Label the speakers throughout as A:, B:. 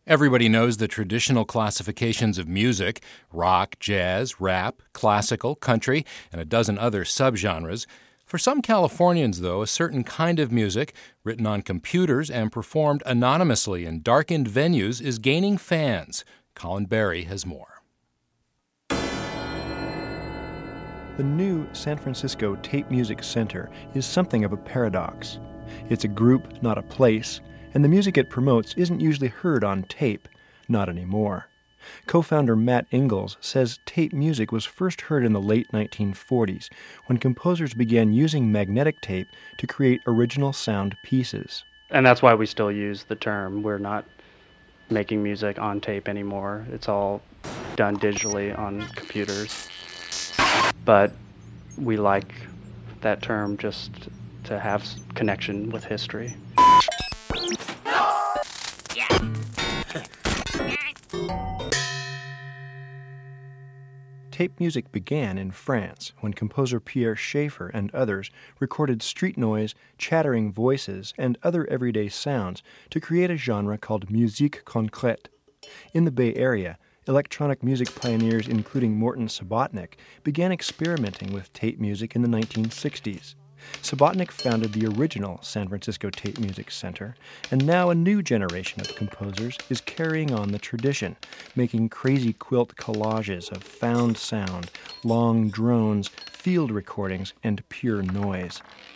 A: Everybody knows the traditional classifications of music: rock, jazz, rap, classical, country, and a dozen other subgenres. For some Californians, though, a certain kind of music, written on computers and performed anonymously in darkened venues, is gaining fans. Colin Berry has more.
B: The new San Francisco Tape Music Center is something of a paradox. It's a group, not a place, and the music it promotes isn't usually heard on tape, not anymore. Co-founder Matt Ingles says tape music was first heard in the late 1940s, when composers began using magnetic tape to create original sound pieces.
C: And that's why we still use the term. We're not making music on tape anymore. It's all done digitally on computers. But we like that term just to have connection with history.
B: Tape music began in France when composer Pierre Schaeffer and others recorded street noise, chattering voices, and other everyday sounds to create a genre called musique concrète. In the Bay Area, electronic music pioneers including Morton Subotnick began experimenting with tape music in the 1960s. Subotnick founded the original San Francisco Tape Music Center, and now a new generation of composers is carrying on the tradition, making crazy quilt collages of found sound, long drones, field recordings, and pure noise.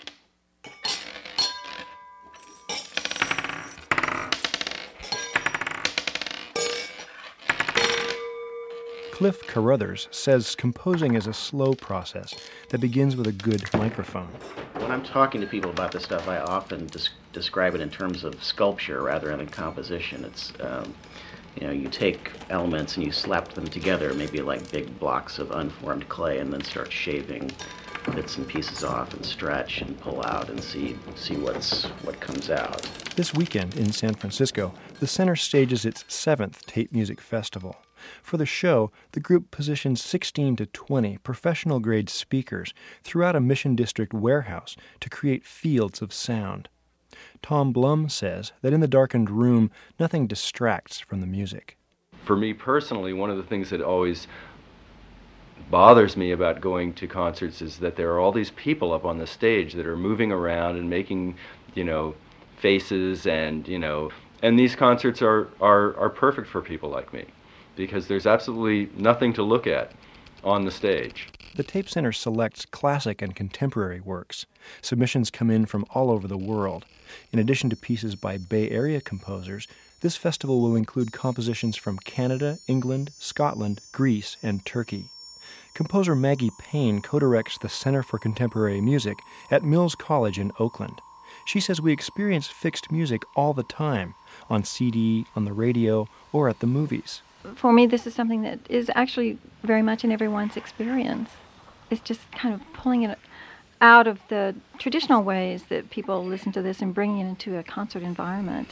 B: Cliff Carruthers says composing is a slow process that begins with a good microphone.
D: When I'm talking to people about this stuff, I often describe it in terms of sculpture rather than composition. It's, you take elements and you slap them together, maybe like big blocks of unformed clay, and then start shaving bits and pieces off and stretch and pull out and see what comes out.
B: This weekend in San Francisco, the center stages its 7th Tape Music Festival. For the show, the group positions 16 to 20 professional-grade speakers throughout a Mission District warehouse to create fields of sound. Tom Blum says that in the darkened room, nothing distracts from the music.
E: For me personally, one of the things that always bothers me about going to concerts is that there are all these people up on the stage that are moving around and making, faces and these concerts are perfect for people like me, because there's absolutely nothing to look at on the stage.
B: The Tape Center selects classic and contemporary works. Submissions come in from all over the world. In addition to pieces by Bay Area composers, this festival will include compositions from Canada, England, Scotland, Greece, and Turkey. Composer Maggie Payne co-directs the Center for Contemporary Music at Mills College in Oakland. She says we experience fixed music all the time, on CD, on the radio, or at the movies.
F: For me, this is something that is actually very much in everyone's experience. It's just kind of pulling it out of the traditional ways that people listen to this and bringing it into a concert environment.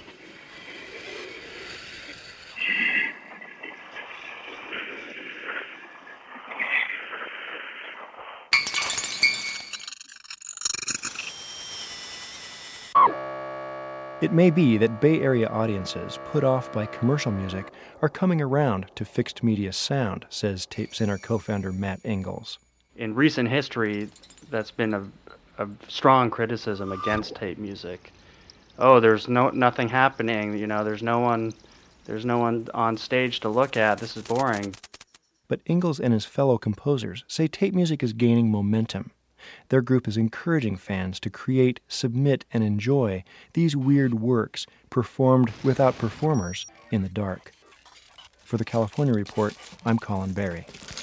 B: It may be that Bay Area audiences put off by commercial music are coming around to fixed media sound, says Tape Center co-founder Matt Ingles.
C: In recent history, that's been a strong criticism against tape music. Oh, there's nothing happening, there's no one on stage to look at, this is boring.
B: But Ingles and his fellow composers say tape music is gaining momentum. Their group is encouraging fans to create, submit, and enjoy these weird works performed without performers in the dark. For the California Report, I'm Colin Berry.